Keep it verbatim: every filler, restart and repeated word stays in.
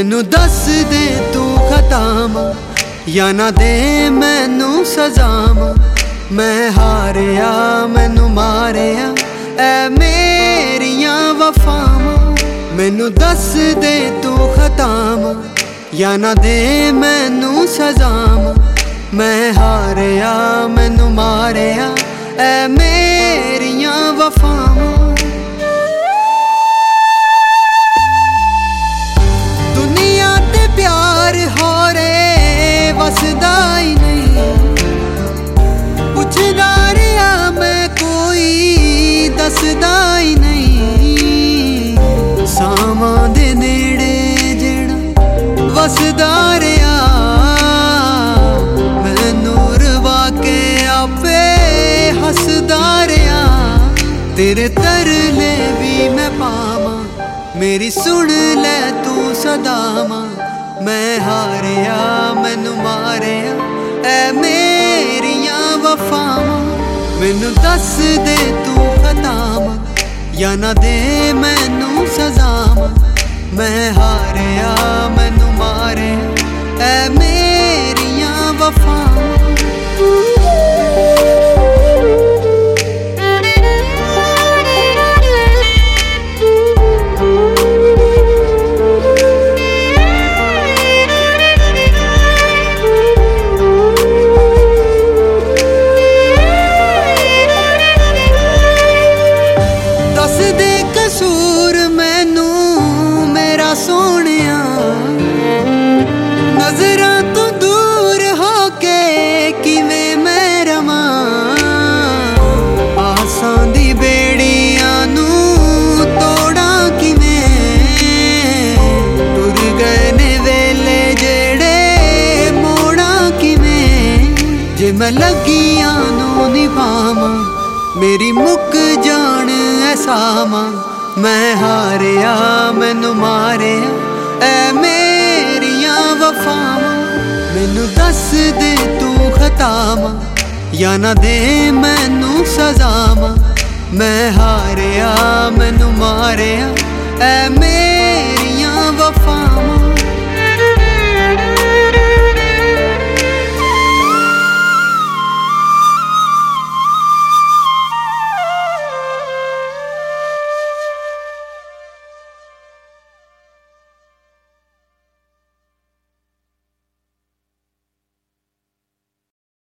मैनू दस दे तू खतावां या ना दे मैनू सजावां। मैं हारिया मैनू मारिया ऐ मेरियां वफावां। मैनू दस दे तू खतावां या ना दे मैनू सजावां। मैं हारिया मैनू मारिया ऐ मेरियां वफावां। दुनिया ते प्यार हो रे वसदा ही नहीं, पुछदा रहा मैं कोई दसदा ही नहीं। सावां दे नेड़े जेड़ा वसदा रहा मैनू रवा के आपे हसदा रहा। तेरे तरले भी मैं पावां मेरी सुन ले तू सदावां। मैं हारिया मैनू मारिया ऐ मेरियां वफावां। मैनू दस दे तू खतावां या ना दे मैनू सजावां। मैं हारिया मैनू मारिया ऐ मेरियां वफावां। कसूर मैनू मेरा सोनिया नजरां तो दूर होके किवें मैं रवां। आसां दी बेड़ियां नू तोड़ां किवें, टुर गए ने वेले जेड़े मोड़ां किवें। जे मैं लगियां नू निभावां मेरी मुक जान ऐसावां। मैं हारिया मैनू मारिया ऐ मेरियां वफावां। मैनू दस दे तू खतावां या ना दे मैनू सजावां। मैं हारिया मैनू मारिया ऐ मेरियां वफावां।